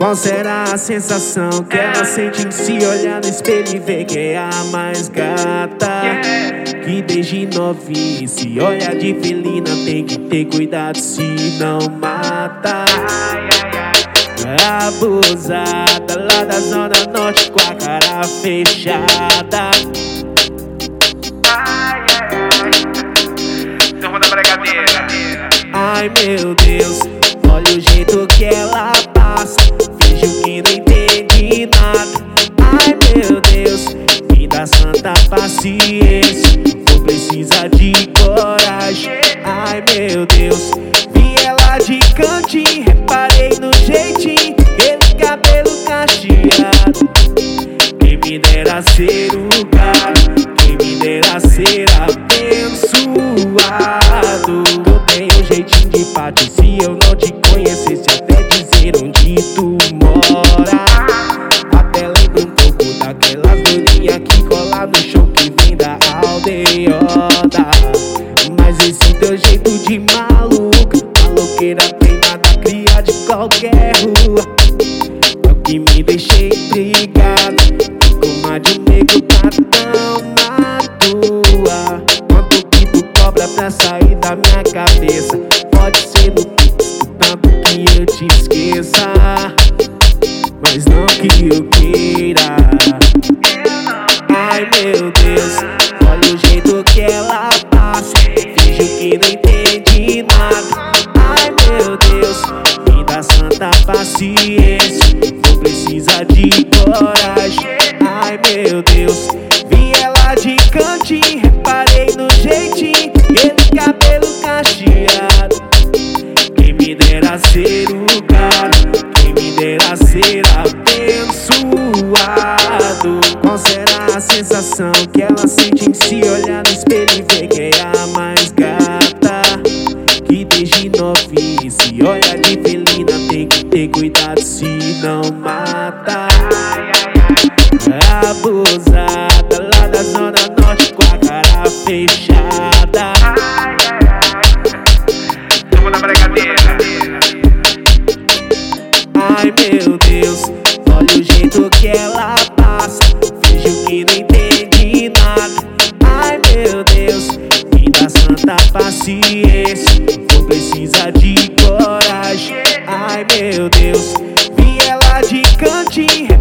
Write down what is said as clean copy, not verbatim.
Qual será a sensação que ela sente em se olhar no espelho e ver que é a mais gata? Que desde novinha se olha de felina, tem que ter cuidado se não mata. Abusada lá da zona norte com a cara fechada. Turma da bregadeira. Ai meu Deus, olha o jeito que ela passa, fingiu que não entende nada. Ai meu Deus, me dá santa paciência, vou precisar de coragem. Ai meu Deus, vi ela de cantinho, reparei no jeitinho, ele cabelo cacheado. Quem me dera ser o cara, quem me dera ser abençoado. Eu tenho jeitinho de pátio, se eu não te conhecesse, até dizer onde tu mora. Até lembro um pouco daquelas doidinhas que cola no show que vem da aldeota. Mas esse teu jeito de maluca, maloqueira treinada, cria de qualquer rua, é o que me deixa intrigado. Como de um nego tá tão na tua. Quanto que tu cobra pra sair da minha cabeça? Pode ser no tanto que eu te esqueça, mas não que eu queira. Ai meu Deus, olha o jeito que ela passa, fingiu que não entende nada. Ai meu Deus, me dá santa paciência, vou precisar de coragem. Ai meu Deus, vi ela de cantinho, reparei no jeitinho, ele cabelo cacheado. Quem me dera ser o cara, quem me dera ser abençoado. Qual será a sensação que ela sente em se olhar no espelho e ver que é a mais gata? Que desde novinha se olha de felina, tem que ter cuidado se não mata. Abusada lá da zona norte com a cara fechada. Turma da bregadeira. Ai meu Deus, olha o jeito que ela passa, fingiu que não entende nada. Ai meu Deus, me dá santa paciência, vou precisar de coragem. Ai meu Deus, vi ela de cantinho,